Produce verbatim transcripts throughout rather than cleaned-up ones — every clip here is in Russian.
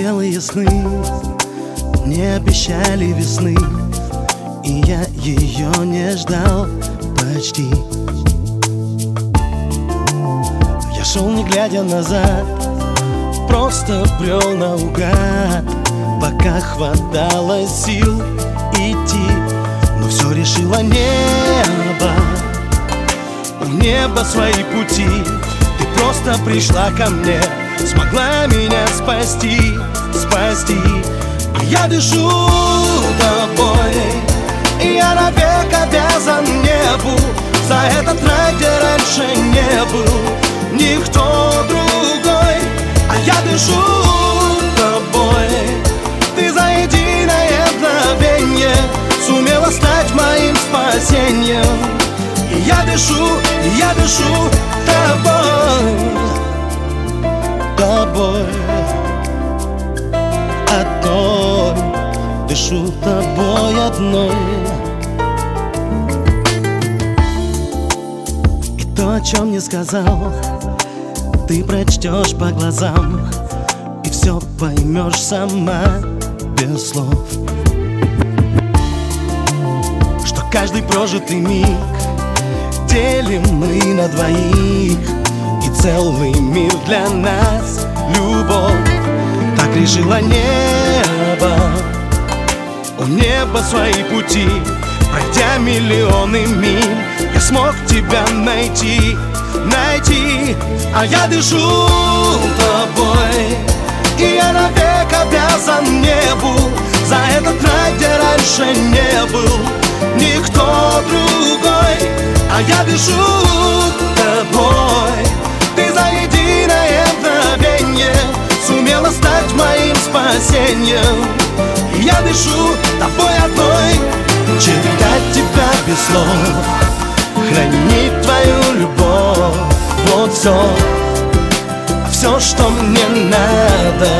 Белые сны мне обещали весны, и я ее не ждал почти. Я шел, не глядя назад, просто брел наугад, пока хватало сил идти. Но все решило небо, у неба свои пути. Ты просто пришла ко мне, смогла меня спасти, спасти. И я дышу тобой, и я навек обязан небу за этот рай, где раньше не был никто другой. А я дышу тобой, ты за единое мгновенье сумела стать моим спасением. И я дышу, и я дышу тобой, тобой одной, дышу тобой одной. И то, о чем не сказал, ты прочтешь по глазам, и все поймешь сама без слов. Что каждый прожитый миг делим мы на двоих, и целый мир для нас любовь. Так решило небо, у неба свои пути. Пройдя миллионы миль, я смог тебя найти, найти. А я дышу тобой, и я навек обязан небу за этот рай, где раньше не был никто другой. А я дышу тобой, ты за единое мгновенье сумела стать моим спасением. И я дышу тобой одной, читать тебя без слов, хранить твою любовь. Вот все, все, что мне надо.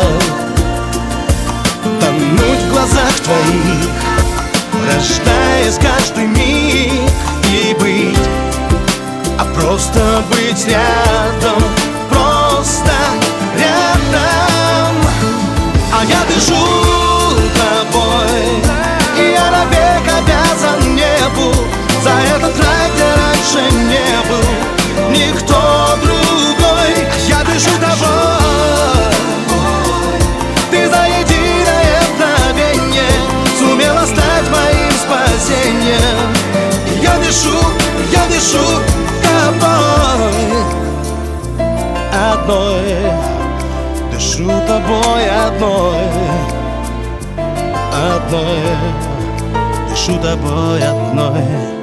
Тонуть в глазах твоих, рождаясь каждый миг, и быть, а просто быть рядом, просто рядом. А я дышу тобой, и я навек обязан небу за этот рай, где раньше не был никто другой. А я дышу тобой, ты за единое мгновенье сумела стать моим спасением. И я дышу, я дышу тобой одной, дышу тобой одной, одной, дышу тобой одной.